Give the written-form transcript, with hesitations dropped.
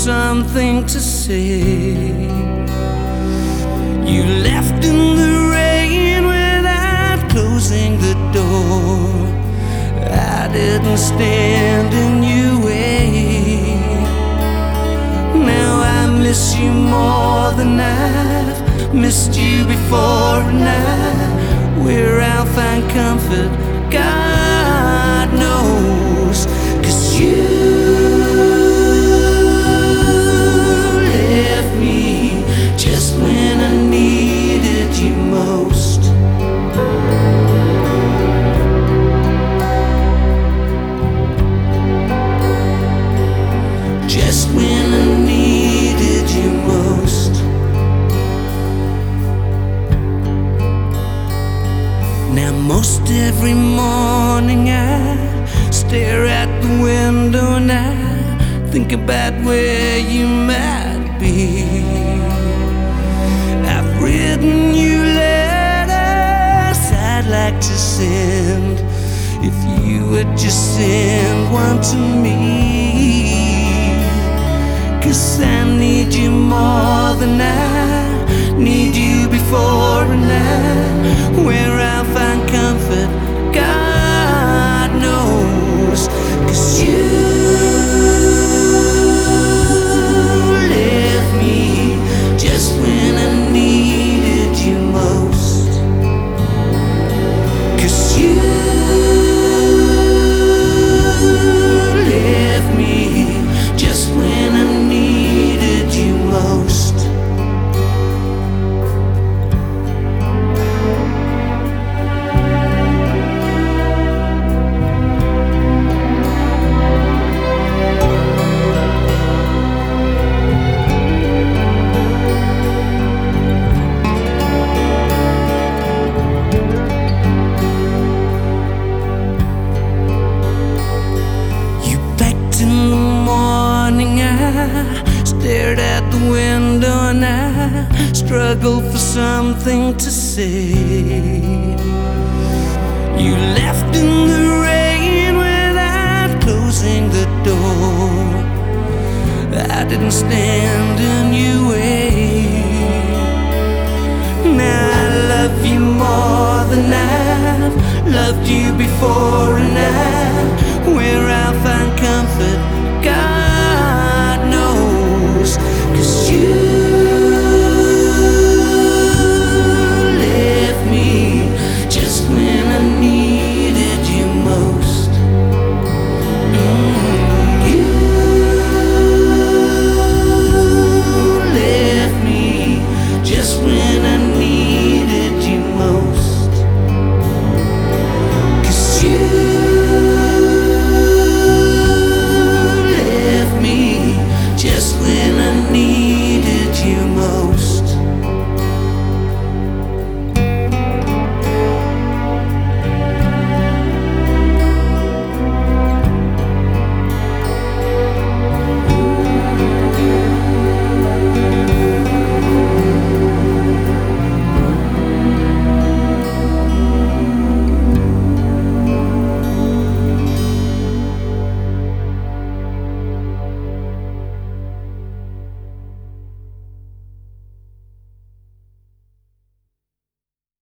something to say. You left in the rain without closing the door. I didn't stand in your way. Now I miss you more than I've missed you before. And where I'll find comfort, God knows. 'Cause you left me just when I needed you most. Just when I needed you most. Now most every morning I stare at the window and I think about where you might be. I've written you letters I'd like to send, if you would just send one to me. 'Cause I need you more than I need you before. And where I'll find comfort, God knows. 'Cause you left me just when I needed you most. 'Cause you left me just when I needed you most. Stared at the window and I struggled for something to say. You left in the rain without closing the door. I didn't stand in your way. Now I love you more than I've loved you before. And where I'll find comfort, God